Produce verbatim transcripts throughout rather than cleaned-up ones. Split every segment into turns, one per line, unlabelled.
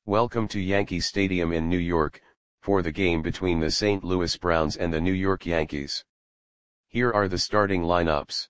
Welcome to Yankee Stadium in New York, for the game between the Saint Louis Browns and the New York Yankees. Here are the starting lineups.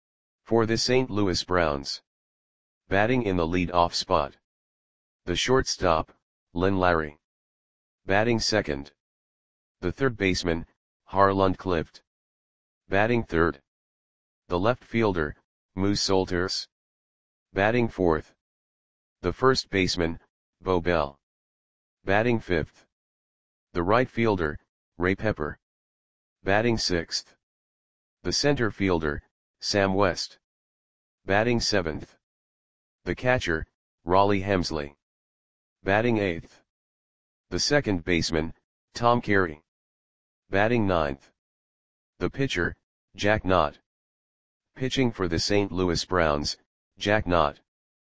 For the Saint Louis Browns. Batting in the lead-off spot. The shortstop, Lynn Larry. Batting second. The third baseman, Harlan Clift. Batting third. The left fielder, Moose Solters. Batting fourth. The first baseman, Bo Bell. Batting fifth. The right fielder, Ray Pepper. Batting sixth. The center fielder, Sam West. Batting seventh. The catcher, Rollie Hemsley. Batting eighth. The second baseman, Tom Carey. Batting ninth. The pitcher, Jack Knott. Pitching for the Saint Louis Browns, Jack Knott.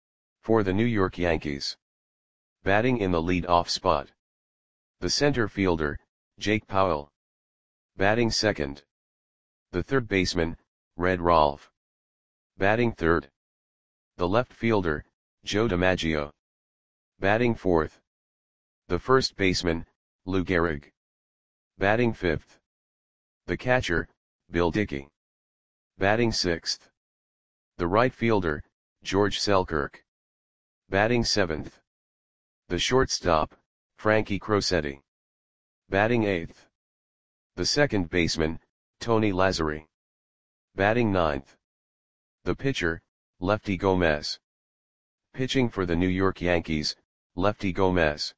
For the New York Yankees. Batting in the lead-off spot. The center fielder, Jake Powell. Batting second. The third baseman, Red Rolfe. Batting third. The left fielder, Joe DiMaggio. Batting fourth. The first baseman, Lou Gehrig. Batting fifth. The catcher, Bill Dickey. Batting sixth. The right fielder, George Selkirk. Batting seventh. The shortstop, Frankie Crosetti. Batting eighth. The second baseman, Tony Lazzeri. Batting ninth. The pitcher, Lefty Gomez. Pitching for the New York Yankees, Lefty Gomez.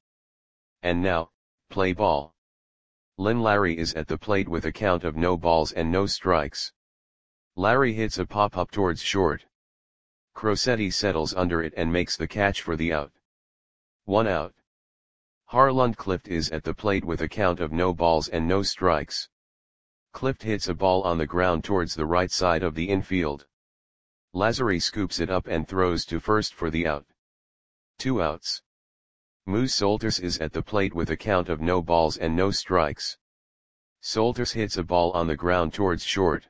And now, play ball. Lynn Larry is at the plate with a count of no balls and no strikes. Larry hits a pop-up towards short. Crosetti settles under it and makes the catch for the out. One out. Harlan Clift is at the plate with a count of no balls and no strikes. Clift hits a ball on the ground towards the right side of the infield. Lazzeri scoops it up and throws to first for the out. Two outs. Moose Solters is at the plate with a count of no balls and no strikes. Solters hits a ball on the ground towards short.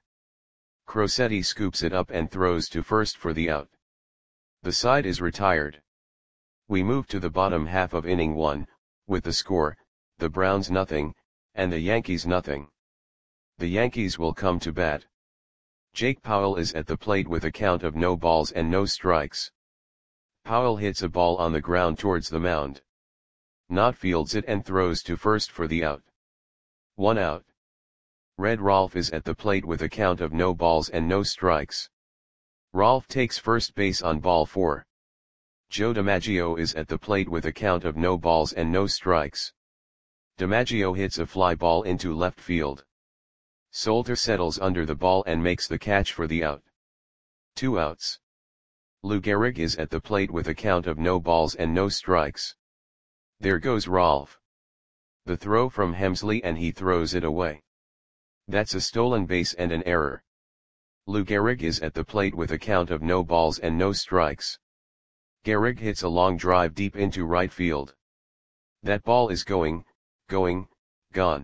Crosetti scoops it up and throws to first for the out. The side is retired. We move to the bottom half of inning one, with the score, the Browns nothing, and the Yankees nothing. The Yankees will come to bat. Jake Powell is at the plate with a count of no balls and no strikes. Powell hits a ball on the ground towards the mound. Knott fields it and throws to first for the out. One out. Red Rolfe is at the plate with a count of no balls and no strikes. Rolfe takes first base on ball four. Joe DiMaggio is at the plate with a count of no balls and no strikes. DiMaggio hits a fly ball into left field. Solter settles under the ball and makes the catch for the out. Two outs. Lou Gehrig is at the plate with a count of no balls and no strikes. There goes Rolfe. The throw from Hemsley and he throws it away. That's a stolen base and an error. Lou Gehrig is at the plate with a count of no balls and no strikes. Gehrig hits a long drive deep into right field. That ball is going, going, gone.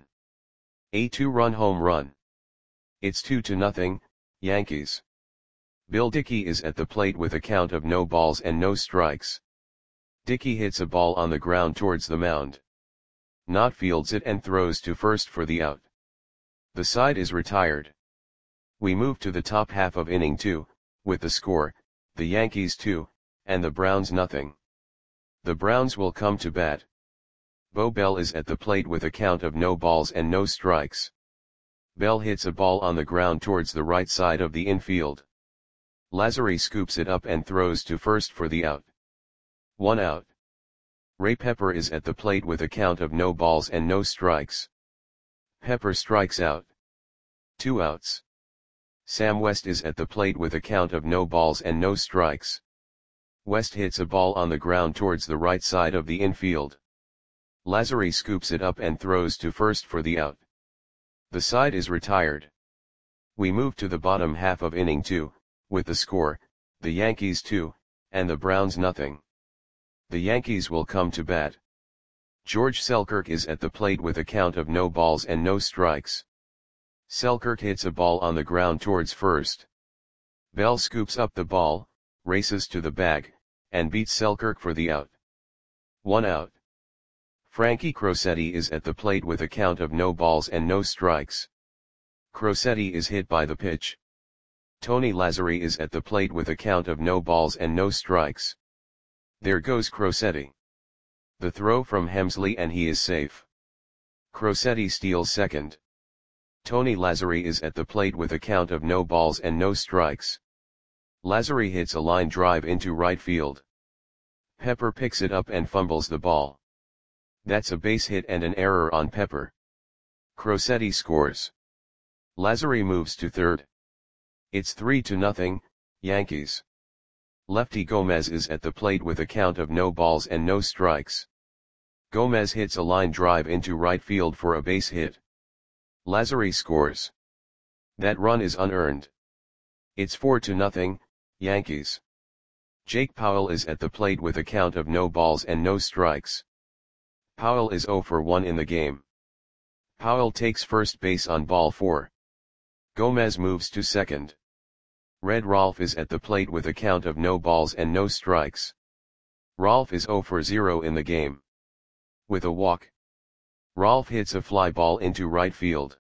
A two-run home run. It's two to nothing, Yankees. Bill Dickey is at the plate with a count of no balls and no strikes. Dickey hits a ball on the ground towards the mound. Knott fields it and throws to first for the out. The side is retired. We move to the top half of inning two, with the score, the Yankees two, and the Browns nothing. The Browns will come to bat. Bo Bell is at the plate with a count of no balls and no strikes. Bell hits a ball on the ground towards the right side of the infield. Lazzeri scoops it up and throws to first for the out. One out. Ray Pepper is at the plate with a count of no balls and no strikes. Pepper strikes out. Two outs. Sam West is at the plate with a count of no balls and no strikes. West hits a ball on the ground towards the right side of the infield. Lazzeri scoops it up and throws to first for the out. The side is retired. We move to the bottom half of inning two, with the score, the Yankees two, and the Browns nothing. The Yankees will come to bat. George Selkirk is at the plate with a count of no balls and no strikes. Selkirk hits a ball on the ground towards first. Bell scoops up the ball, races to the bag, and beats Selkirk for the out. One out. Frankie Crosetti is at the plate with a count of no balls and no strikes. Crosetti is hit by the pitch. Tony Lazzeri is at the plate with a count of no balls and no strikes. There goes Crosetti. The throw from Hemsley and he is safe. Crosetti steals second. Tony Lazzeri is at the plate with a count of no balls and no strikes. Lazzeri hits a line drive into right field. Pepper picks it up and fumbles the ball. That's a base hit and an error on Pepper. Crosetti scores. Lazzeri moves to third. It's three to nothing, Yankees. Lefty Gomez is at the plate with a count of no balls and no strikes. Gomez hits a line drive into right field for a base hit. Lazzeri scores. That run is unearned. It's four to nothing, Yankees. Jake Powell is at the plate with a count of no balls and no strikes. Powell is zero for one in the game. Powell takes first base on ball four. Gomez moves to second. Red Rolf is at the plate with a count of no balls and no strikes. Rolf is zero for zero in the game. With a walk, Rolf hits a fly ball into right field.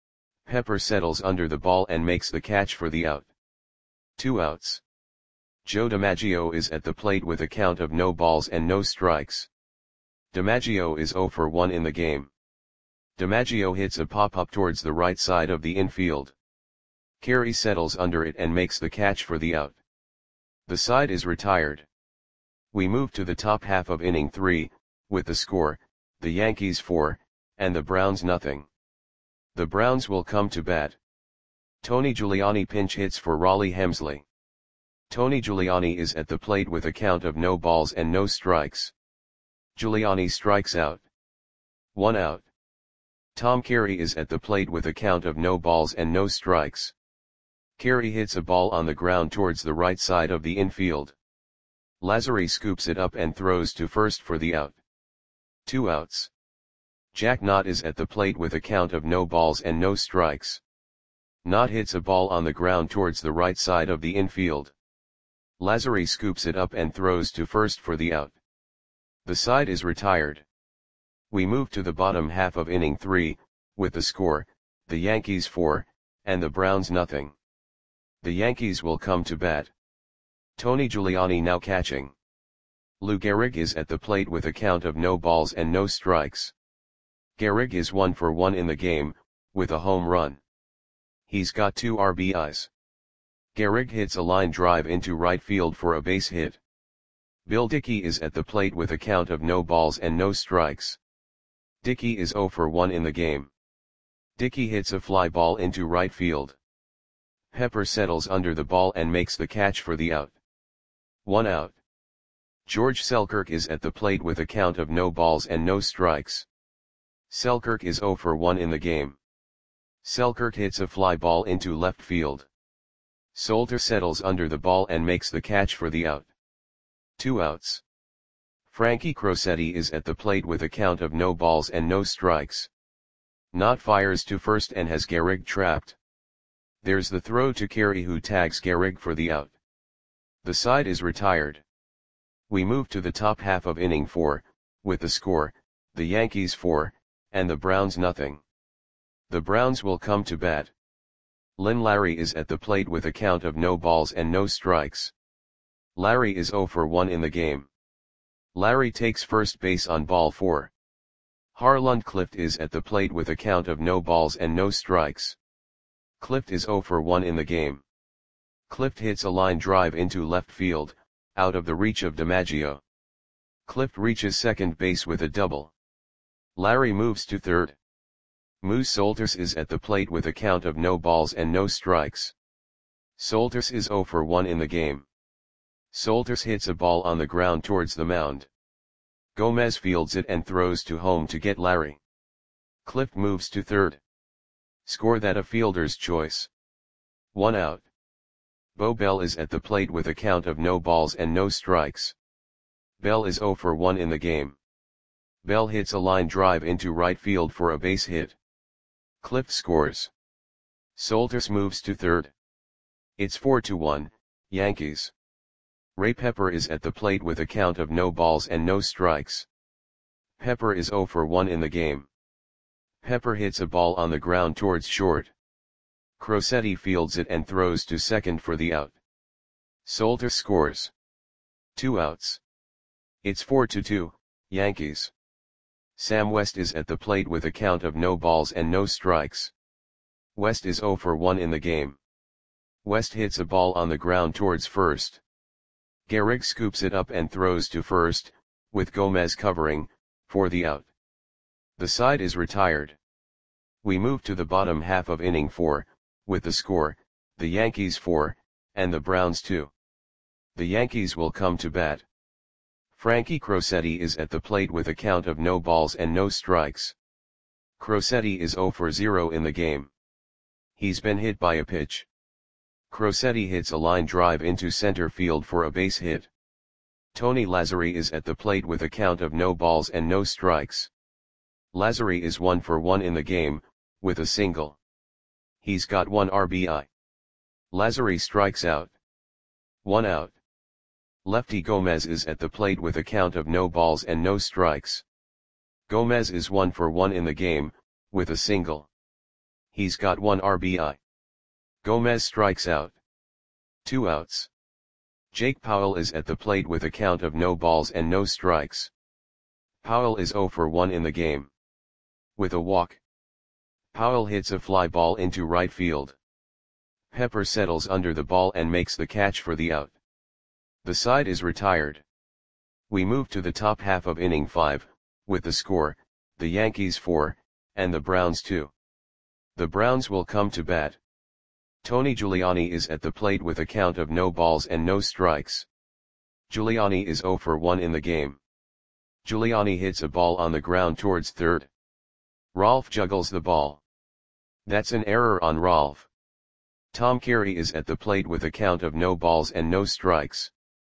Pepper settles under the ball and makes the catch for the out. Two outs. Joe DiMaggio is at the plate with a count of no balls and no strikes. DiMaggio is zero for one in the game. DiMaggio hits a pop-up towards the right side of the infield. Carey settles under it and makes the catch for the out. The side is retired. We move to the top half of inning three, with the score, the Yankees four, and the Browns nothing. The Browns will come to bat. Tony Giuliani pinch hits for Raleigh Hemsley. Tony Giuliani is at the plate with a count of no balls and no strikes. Giuliani strikes out. One out. Tom Carey is at the plate with a count of no balls and no strikes. Carey hits a ball on the ground towards the right side of the infield. Lazzeri scoops it up and throws to first for the out. Two outs. Jack Knott is at the plate with a count of no balls and no strikes. Knott hits a ball on the ground towards the right side of the infield. Lazzeri scoops it up and throws to first for the out. The side is retired. We move to the bottom half of inning three, with the score, the Yankees four, and the Browns nothing. The Yankees will come to bat. Tony Giuliani now catching. Lou Gehrig is at the plate with a count of no balls and no strikes. Gehrig is one for one in the game, with a home run. He's got two R B Is. Gehrig hits a line drive into right field for a base hit. Bill Dickey is at the plate with a count of no balls and no strikes. Dickey is zero for one in the game. Dickey hits a fly ball into right field. Pepper settles under the ball and makes the catch for the out. One out. George Selkirk is at the plate with a count of no balls and no strikes. Selkirk is zero for one in the game. Selkirk hits a fly ball into left field. Solter settles under the ball and makes the catch for the out. Two outs. Frankie Crosetti is at the plate with a count of no balls and no strikes. Knott fires to first and has Gehrig trapped. There's the throw to Carey who tags Gehrig for the out. The side is retired. We move to the top half of inning four, with the score, the Yankees four, and the Browns nothing. The Browns will come to bat. Lynn Larry is at the plate with a count of no balls and no strikes. Larry is zero for one in the game. Larry takes first base on ball four. Harland Clift is at the plate with a count of no balls and no strikes. Clift is zero for one in the game. Clift hits a line drive into left field, out of the reach of DiMaggio. Clift reaches second base with a double. Larry moves to third. Moose Solters is at the plate with a count of no balls and no strikes. Solters is zero for one in the game. Solters hits a ball on the ground towards the mound. Gomez fields it and throws to home to get Larry. Clift moves to third. Score that a fielder's choice. One out. Bo Bell is at the plate with a count of no balls and no strikes. Bell is zero for one in the game. Bell hits a line drive into right field for a base hit. Clift scores. Solters moves to third. It's four to one, Yankees. Ray Pepper is at the plate with a count of no balls and no strikes. Pepper is zero for one in the game. Pepper hits a ball on the ground towards short. Crosetti fields it and throws to second for the out. Soltis scores. Two outs. It's four to two, Yankees. Sam West is at the plate with a count of no balls and no strikes. West is zero for one in the game. West hits a ball on the ground towards first. Gehrig scoops it up and throws to first, with Gomez covering, for the out. The side is retired. We move to the bottom half of inning four, with the score, the Yankees four, and the Browns two. The Yankees will come to bat. Frankie Crosetti is at the plate with a count of no balls and no strikes. Crosetti is zero for zero in the game. He's been hit by a pitch. Crosetti hits a line drive into center field for a base hit. Tony Lazzeri is at the plate with a count of no balls and no strikes. Lazzeri is one for one in the game, with a single. He's got one R B I. Lazzeri strikes out. One out. Lefty Gomez is at the plate with a count of no balls and no strikes. Gomez is one for one in the game, with a single. He's got one R B I. Gomez strikes out. Two outs. Jake Powell is at the plate with a count of no balls and no strikes. Powell is zero for one in the game. With a walk. Powell hits a fly ball into right field. Pepper settles under the ball and makes the catch for the out. The side is retired. We move to the top half of inning five, with the score, the Yankees four, and the Browns two. The Browns will come to bat. Tony Giuliani is at the plate with a count of no balls and no strikes. Giuliani is zero for one in the game. Giuliani hits a ball on the ground towards third. Rolf juggles the ball. That's an error on Rolf. Tom Carey is at the plate with a count of no balls and no strikes.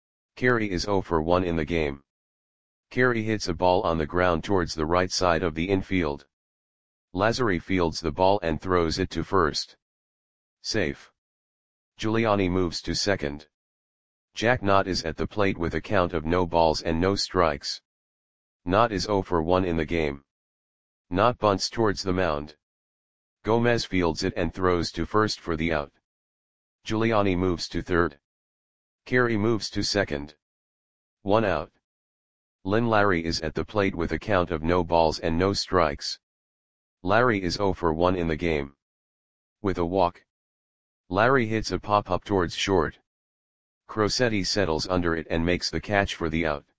Carey is zero for one in the game. Carey hits a ball on the ground towards the right side of the infield. Lazzeri fields the ball and throws it to first. Safe. Giuliani moves to second. Jack Knott is at the plate with a count of no balls and no strikes. Knott is zero for one in the game. Knott bunts towards the mound. Gomez fields it and throws to first for the out. Giuliani moves to third. Carey moves to second. One out. Lynn Larry is at the plate with a count of no balls and no strikes. Larry is zero for one in the game. With a walk. Larry hits a pop-up towards short. Crosetti settles under it and makes the catch for the out.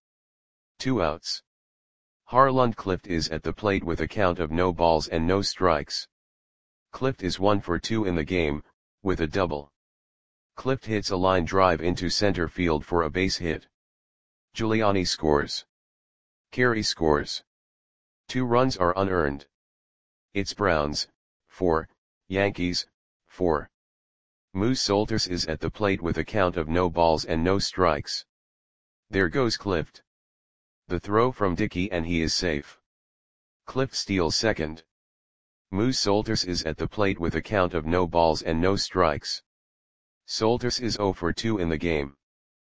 Two outs. Harland Clift is at the plate with a count of no balls and no strikes. Clift is one for two in the game, with a double. Clift hits a line drive into center field for a base hit. Giuliani scores. Carey scores. Two runs are unearned. It's Browns, four, Yankees, four. Moose Soltis is at the plate with a count of no balls and no strikes. There goes Clift. The throw from Dickey and he is safe. Clift steals second. Moose Soltis is at the plate with a count of no balls and no strikes. Soltis is zero for two in the game.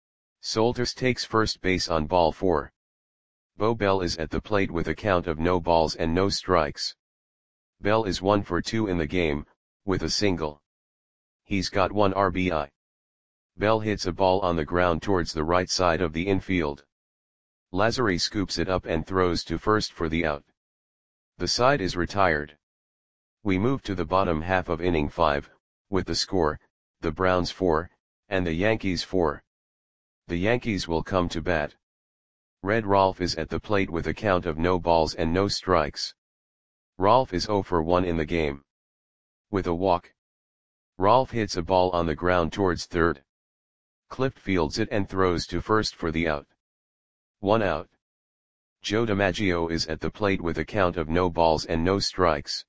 Soltis takes first base on ball four. Bo Bell is at the plate with a count of no balls and no strikes. Bell is one for two in the game, with a single. He's got one R B I. Bell hits a ball on the ground towards the right side of the infield. Lazzeri scoops it up and throws to first for the out. The side is retired. We move to the bottom half of inning five, with the score, the Browns four, and the Yankees four. The Yankees will come to bat. Red Rolf is at the plate with a count of no balls and no strikes. Rolf is zero for one in the game. With a walk. Rolf hits a ball on the ground towards third. Clift fields it and throws to first for the out. One out. Joe DiMaggio is at the plate with a count of no balls and no strikes.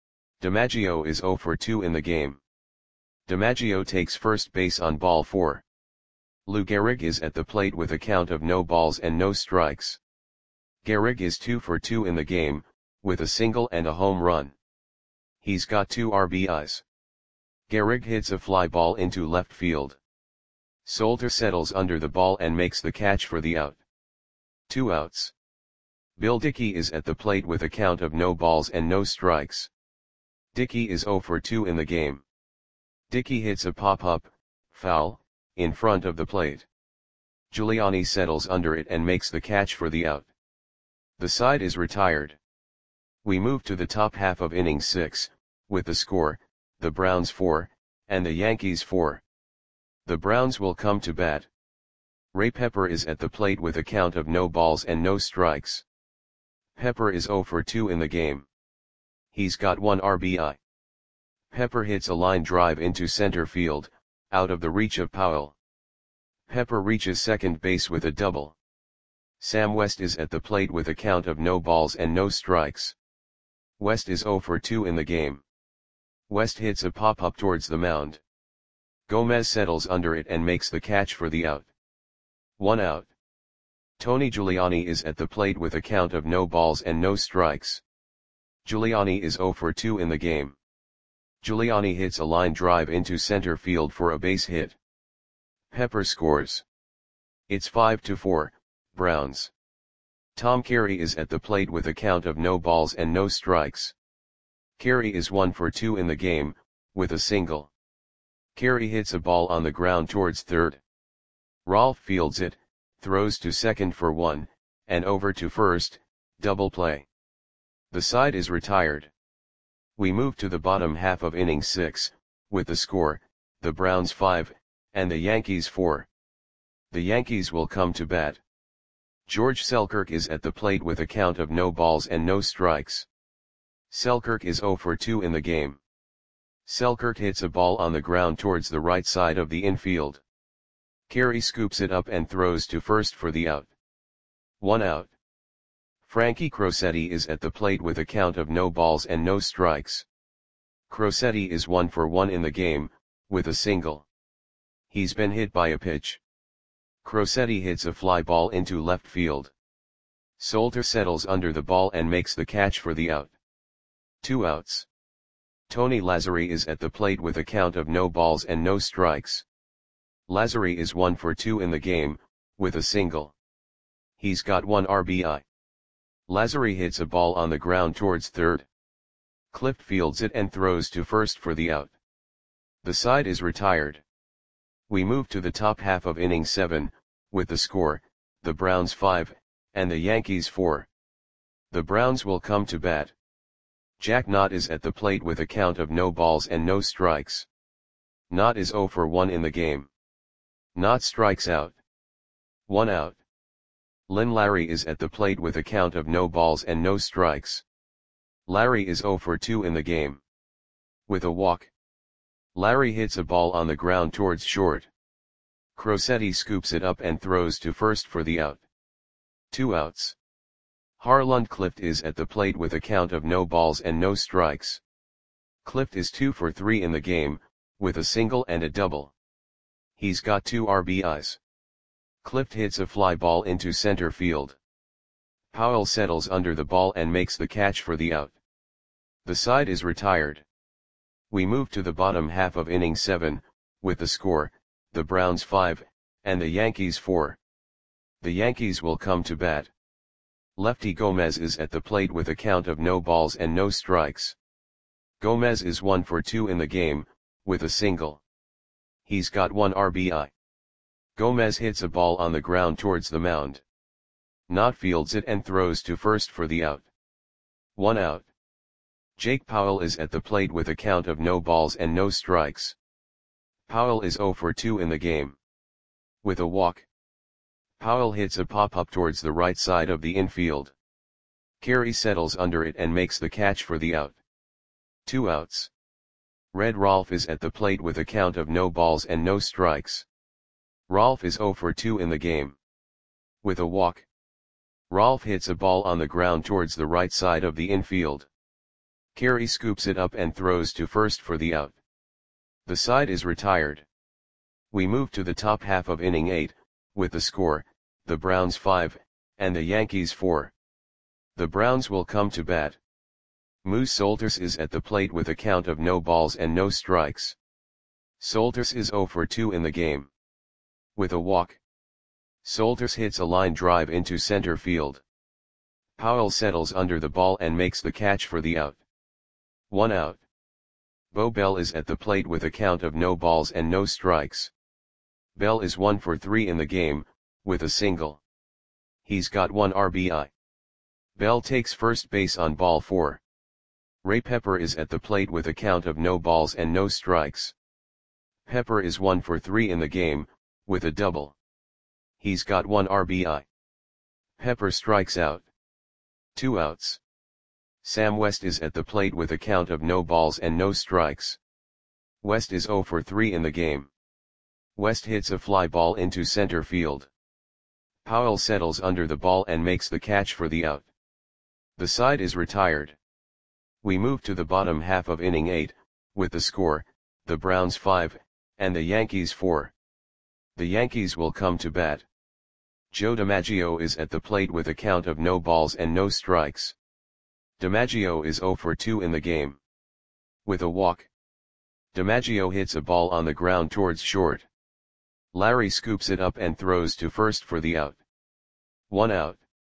DiMaggio is zero for two in the game. DiMaggio takes first base on ball four. Lou Gehrig is at the plate with a count of no balls and no strikes. Gehrig is two for two in the game, with a single and a home run. He's got two R B Is. Gehrig hits a fly ball into left field. Solter settles under the ball and makes the catch for the out. Two outs. Bill Dickey is at the plate with a count of no balls and no strikes. Dickey is zero for two in the game. Dickey hits a pop-up, foul, in front of the plate. Giuliani settles under it and makes the catch for the out. The side is retired. We move to the top half of inning six, with the score, the Browns four, and the Yankees four. The Browns will come to bat. Ray Pepper is at the plate with a count of no balls and no strikes. Pepper is zero for two in the game. He's got one R B I. Pepper hits a line drive into center field, out of the reach of Powell. Pepper reaches second base with a double. Sam West is at the plate with a count of no balls and no strikes. West is zero for two in the game. West hits a pop-up towards the mound. Gomez settles under it and makes the catch for the out. One out. Tony Giuliani is at the plate with a count of no balls and no strikes. Giuliani is zero for two in the game. Giuliani hits a line drive into center field for a base hit. Pepper scores. It's five to four, Browns. Tom Carey is at the plate with a count of no balls and no strikes. Carey is one for two in the game, with a single. Carey hits a ball on the ground towards third. Rolfe fields it, throws to second for one, and over to first, double play. The side is retired. We move to the bottom half of inning six, with the score, the Browns five, and the Yankees four. The Yankees will come to bat. George Selkirk is at the plate with a count of no balls and no strikes. Selkirk is zero for two in the game. Selkirk hits a ball on the ground towards the right side of the infield. Carey scoops it up and throws to first for the out. One out. Frankie Crosetti is at the plate with a count of no balls and no strikes. Crosetti is one for one in the game, with a single. He's been hit by a pitch. Crosetti hits a fly ball into left field. Solter settles under the ball and makes the catch for the out. Two outs. Tony Lazzeri is at the plate with a count of no balls and no strikes. Lazzeri is one for two in the game, with a single. He's got one R B I. Lazzeri hits a ball on the ground towards third. Clift fields it and throws to first for the out. The side is retired. We move to the top half of inning seven, with the score, the Browns five, and the Yankees four. The Browns will come to bat. Jack Knott is at the plate with a count of no balls and no strikes. Knott is zero for one in the game. Knott strikes out. One out. Lynn Larry is at the plate with a count of no balls and no strikes. Larry is zero for two in the game. With a walk. Larry hits a ball on the ground towards short. Crosetti scoops it up and throws to first for the out. Two outs. Harland Clift is at the plate with a count of no balls and no strikes. Clift is two for three in the game, with a single and a double. He's got two R B Is. Clift hits a fly ball into center field. Powell settles under the ball and makes the catch for the out. The side is retired. We move to the bottom half of inning seven, with the score, the Browns five, and the Yankees four. The Yankees will come to bat. Lefty Gomez is at the plate with a count of no balls and no strikes. Gomez is one for two in the game, with a single. He's got one R B I. Gomez hits a ball on the ground towards the mound. Knott fields it and throws to first for the out. One out. Jake Powell is at the plate with a count of no balls and no strikes. Powell is zero for two in the game. With a walk. Powell hits a pop-up towards the right side of the infield. Carey settles under it and makes the catch for the out. Two outs. Red Rolfe is at the plate with a count of no balls and no strikes. Rolfe is zero for two in the game. With a walk. Rolfe hits a ball on the ground towards the right side of the infield. Carey scoops it up and throws to first for the out. The side is retired. We move to the top half of inning eight, with the score, the Browns five, and the Yankees four. The Browns will come to bat. Moose Solters is at the plate with a count of no balls and no strikes. Solters is zero for two in the game. With a walk. Solters hits a line drive into center field. Powell settles under the ball and makes the catch for the out. One out. Bo Bell is at the plate with a count of no balls and no strikes. Bell is one for three in the game, with a single. He's got one R B I. Bell takes first base on ball four. Ray Pepper is at the plate with a count of no balls and no strikes. Pepper is one for three in the game, with a double. He's got one R B I. Pepper strikes out. Two outs. Sam West is at the plate with a count of no balls and no strikes. West is zero for three in the game. West hits a fly ball into center field. Powell settles under the ball and makes the catch for the out. The side is retired. We move to the bottom half of inning eight, with the score, the Browns five, and the Yankees four. The Yankees will come to bat. Joe DiMaggio is at the plate with a count of no balls and no strikes. DiMaggio is zero for two in the game. With a walk. DiMaggio hits a ball on the ground towards short. Larry scoops it up and throws to first for the out. One out.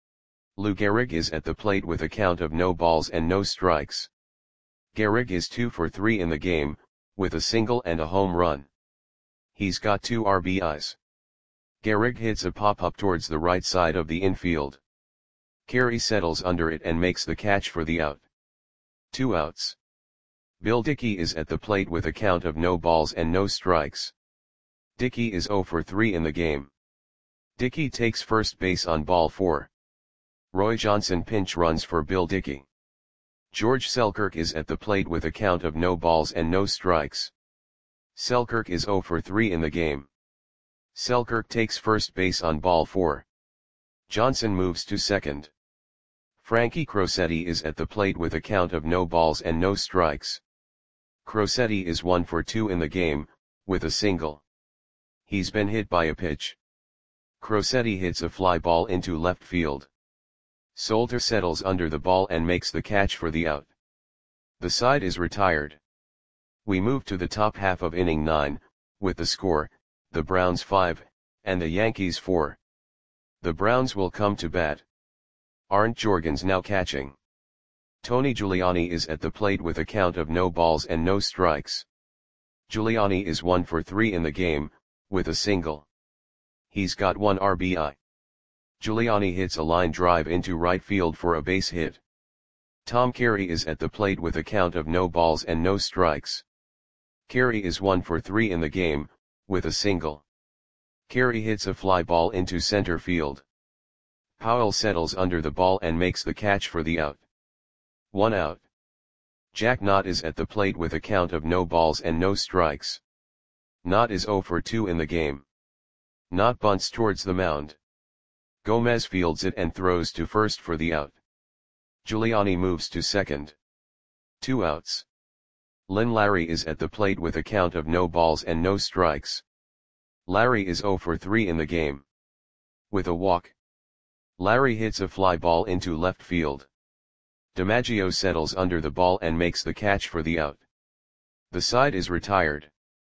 Lou Gehrig is at the plate with a count of no balls and no strikes. Gehrig is two for three in the game, with a single and a home run. He's got two R B Is. Gehrig hits a pop-up towards the right side of the infield. Carey settles under it and makes the catch for the out. Two outs. Bill Dickey is at the plate with a count of no balls and no strikes. Dickey is zero for three in the game. Dickey takes first base on ball four. Roy Johnson pinch runs for Bill Dickey. George Selkirk is at the plate with a count of no balls and no strikes. Selkirk is zero for three in the game. Selkirk takes first base on ball four. Johnson moves to second. Frankie Crosetti is at the plate with a count of no balls and no strikes. Crosetti is one for two in the game, with a single. He's been hit by a pitch. Crosetti hits a fly ball into left field. Solter settles under the ball and makes the catch for the out. The side is retired. We move to the top half of inning nine, with the score, the Browns five, and the Yankees four. The Browns will come to bat. Arndt Jorgens now catching. Tony Giuliani is at the plate with a count of no balls and no strikes. Giuliani is one for three in the game, with a single. He's got one R B I. Giuliani hits a line drive into right field for a base hit. Tom Carey is at the plate with a count of no balls and no strikes. Carey is one for three in the game, with a single. Carey hits a fly ball into center field. Powell settles under the ball and makes the catch for the out. One out. Jack Knott is at the plate with a count of no balls and no strikes. Knott is zero for two in the game. Knott bunts towards the mound. Gomez fields it and throws to first for the out. Giuliani moves to second. Two outs. Lynn Larry is at the plate with a count of no balls and no strikes. Larry is zero for three in the game. With a walk. Larry hits a fly ball into left field. DiMaggio settles under the ball and makes the catch for the out. The side is retired.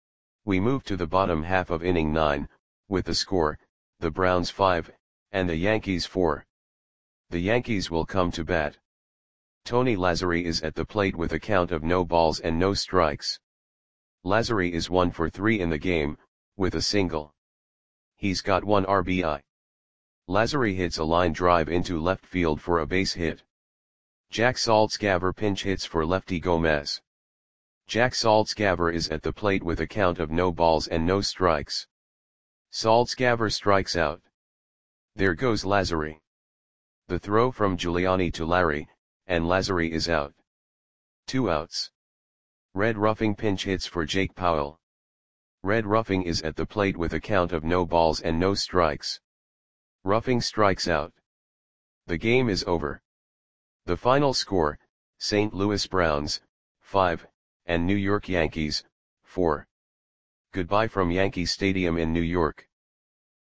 We move to the bottom half of inning nine, with the score, the Browns five, and the Yankees four. The Yankees will come to bat. Tony Lazzeri is at the plate with a count of no balls and no strikes. Lazzeri is one for three in the game, with a single. He's got one R B I. Lazzeri hits a line drive into left field for a base hit. Jack Saltzgaver pinch hits for lefty Gomez. Jack Saltzgaver is at the plate with a count of no balls and no strikes. Saltzgaver strikes out. There goes Lazzeri. The throw from Giuliani to Larry, and Lazzeri is out. Two outs. Red Ruffing pinch hits for Jake Powell. Red Ruffing is at the plate with a count of no balls and no strikes. Ruffing strikes out. The game is over. The final score, Saint Louis Browns, five, and New York Yankees, four. Goodbye from Yankee Stadium in New York.